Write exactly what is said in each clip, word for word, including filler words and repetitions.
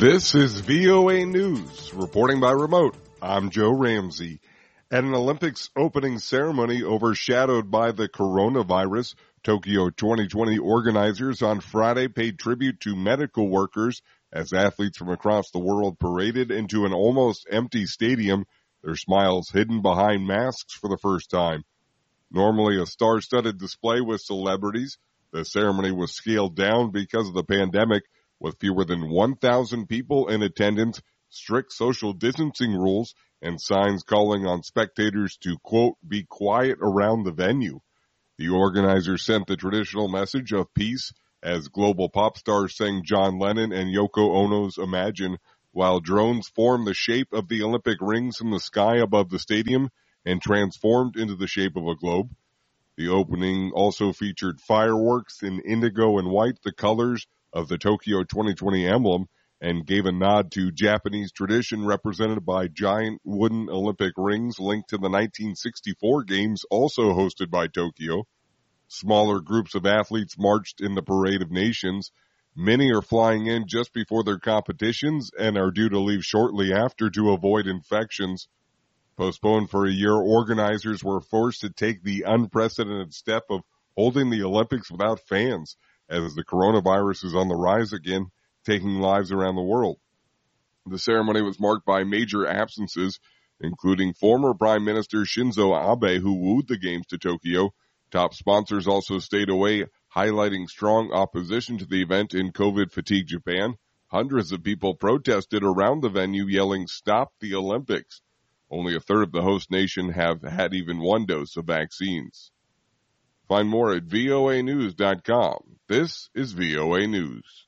This is V O A News, reporting by remote. I'm Joe Ramsey. At an Olympics opening ceremony overshadowed by the coronavirus, Tokyo twenty twenty organizers on Friday paid tribute to medical workers as athletes from across the world paraded into an almost empty stadium, their smiles hidden behind masks for the first time. Normally a star-studded display with celebrities, the ceremony was scaled down because of the pandemic, with fewer than one thousand people in attendance, strict social distancing rules, and signs calling on spectators to, quote, be quiet around the venue. The organizers sent the traditional message of peace as global pop stars sang John Lennon and Yoko Ono's Imagine, while drones formed the shape of the Olympic rings in the sky above the stadium and transformed into the shape of a globe. The opening also featured fireworks in indigo and white, the colors of the Tokyo twenty twenty emblem, and gave a nod to Japanese tradition represented by giant wooden Olympic rings linked to the nineteen sixty-four games also hosted by Tokyo. Smaller groups of athletes marched in the Parade of Nations. Many are flying in just before their competitions and are due to leave shortly after to avoid infections. Postponed for a year, organizers were forced to take the unprecedented step of holding the Olympics without fans, as the coronavirus is on the rise again, taking lives around the world. The ceremony was marked by major absences, including former Prime Minister Shinzo Abe, who wooed the games to Tokyo. Top sponsors also stayed away, highlighting strong opposition to the event in COVID-fatigued Japan. Hundreds of people protested around the venue, yelling, "Stop the Olympics." Only a third of the host nation have had even one dose of vaccines. Find more at V O A news dot com. This is V O A News.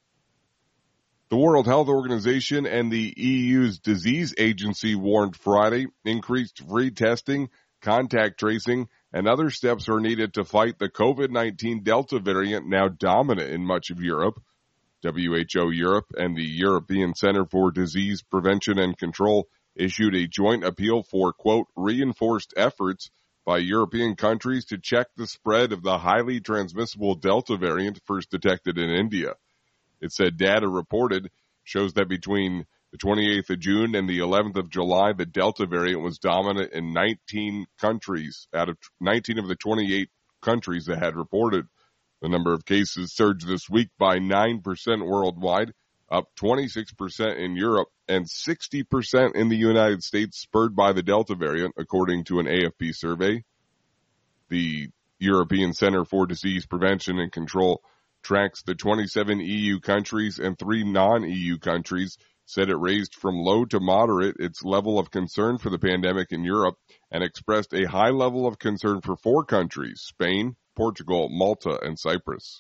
The World Health Organization and the E U's disease agency warned Friday increased free testing, contact tracing, and other steps are needed to fight the COVID nineteen Delta variant now dominant in much of Europe. W H O Europe and the European Center for Disease Prevention and Control issued a joint appeal for, quote, reinforced efforts by European countries to check the spread of the highly transmissible Delta variant first detected in India. It said data reported shows that between the twenty-eighth of June and the eleventh of July, the Delta variant was dominant in nineteen countries out of nineteen of the twenty-eight countries that had reported. The number of cases surged this week by nine percent worldwide, up twenty-six percent in Europe, and sixty percent in the United States, spurred by the Delta variant, according to an A F P survey. The European Center for Disease Prevention and Control tracks the twenty-seven E U countries and three non-E U countries, said it raised from low to moderate its level of concern for the pandemic in Europe, and expressed a high level of concern for four countries, Spain, Portugal, Malta, and Cyprus.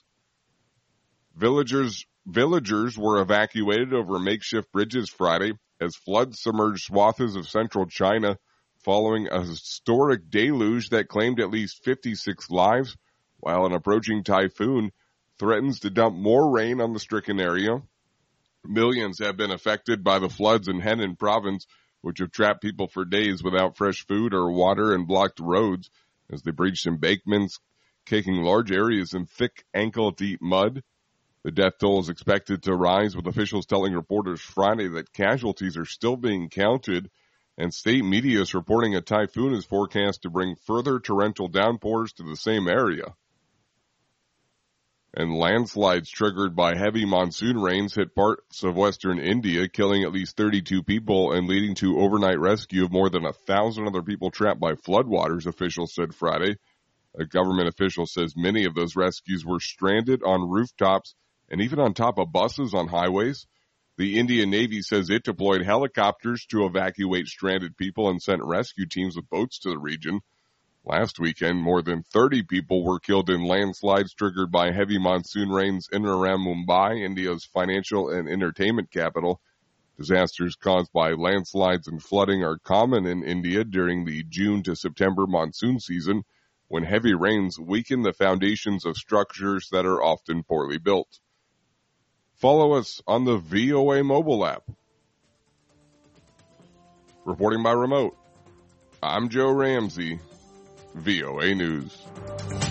Villagers Villagers were evacuated over makeshift bridges Friday as floods submerged swaths of central China following a historic deluge that claimed at least fifty-six lives, while an approaching typhoon threatens to dump more rain on the stricken area. Millions have been affected by the floods in Henan province, which have trapped people for days without fresh food or water and blocked roads as they breached embankments, caking large areas in thick ankle-deep mud. The death toll is expected to rise, with officials telling reporters Friday that casualties are still being counted, and state media is reporting a typhoon is forecast to bring further torrential downpours to the same area. And landslides triggered by heavy monsoon rains hit parts of western India, killing at least thirty-two people and leading to overnight rescue of more than a thousand other people trapped by floodwaters, officials said Friday. A government official says many of those rescues were stranded on rooftops and even on top of buses on highways. The Indian Navy says it deployed helicopters to evacuate stranded people and sent rescue teams with boats to the region. Last weekend, more than thirty people were killed in landslides triggered by heavy monsoon rains in and around Mumbai, India's financial and entertainment capital. Disasters caused by landslides and flooding are common in India during the June to September monsoon season, when heavy rains weaken the foundations of structures that are often poorly built. Follow us on the V O A mobile app. Reporting by remote, I'm Joe Ramsey, V O A News.